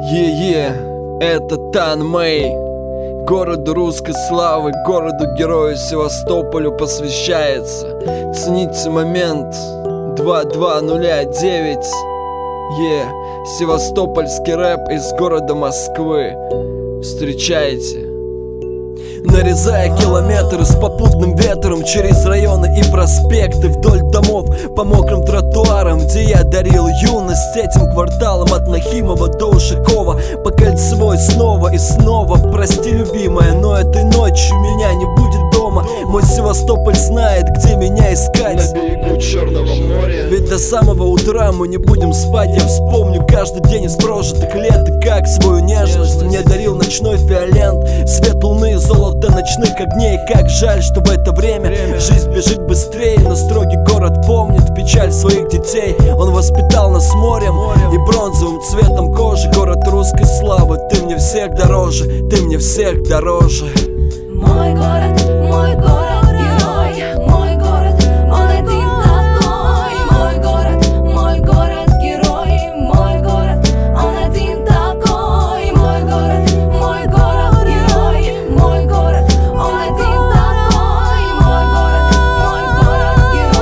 Это Танмэй. Городу русской славы, городу-герою Севастополю посвящается. Цените момент 2209. Севастопольский рэп из города Москвы. Встречайте. Нарезая километры с попутным ветром через районы и проспекты, вдоль домов по мокрым тротуарам, где я дарил юность этим кварталам, от Нахимова до Ушакова, по Кольцевой снова и снова. Прости, любимая, но этой ночью меня не будет дома. Мой Севастополь знает, где меня искать. На берегу Черного моря. Ведь до самого утра мы не будем спать. Я вспомню каждый день из прожитых лет, и как свою нежность мне дарил ночной фиолент, свет луны и золото ночных огней. Как жаль, что в это время жизнь бежит быстрее, но строгий город помнит печаль своих детей. Он воспитал нас морем и бронзовым цветом кожи. Город русской славы, ты мне всех дороже, ты мне всех дороже. Мой город герой, мой город, он один такой. Мой город герой, мой город, он один такой. Мой город герой, мой город, он один такой. Мой город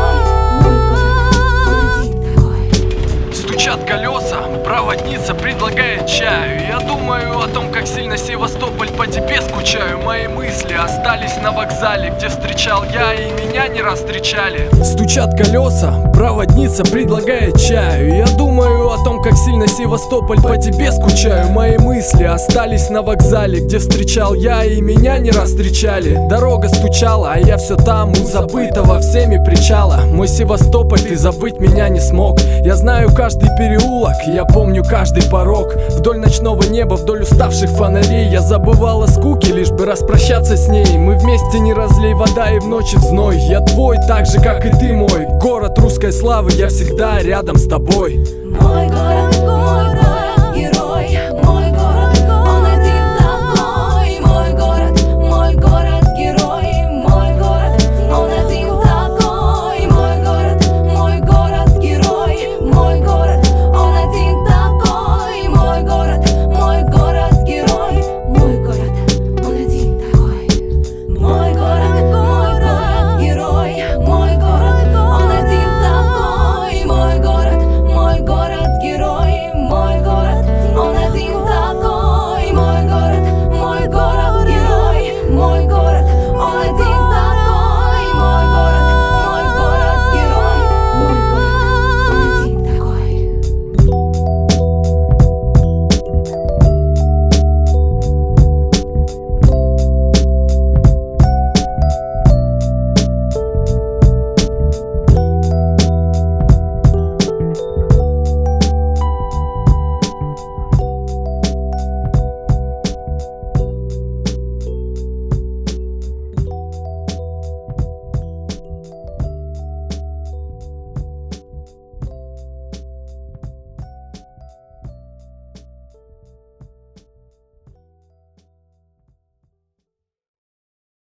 герой, он один такой. Стучат колеса, проводница предлагает чаю. Я думаю о том, как сильно Севастополь по тебе скучаю. Мои мысли остались на вокзале, где встречал я, и меня не раз встречали. Стучат колеса, проводница предлагает чаю. Я думаю о том, как сильно Севастополь по тебе скучаю. Мои мысли остались на вокзале, где встречал я, и меня не раз встречали. Дорога стучала, а я все там, у забытого всеми причала. Мой Севастополь, ты забыть меня не смог. Я знаю каждый переулок, я помню каждый порог. Вдоль ночного неба, вдоль уставших фонарей я забывал о скуке, лишь бы распрощаться с ней. Мы вместе не разлей вода и в ночи в зной. Я твой, так же как и ты мой. Город русской славы, я всегда рядом с тобой. Мой город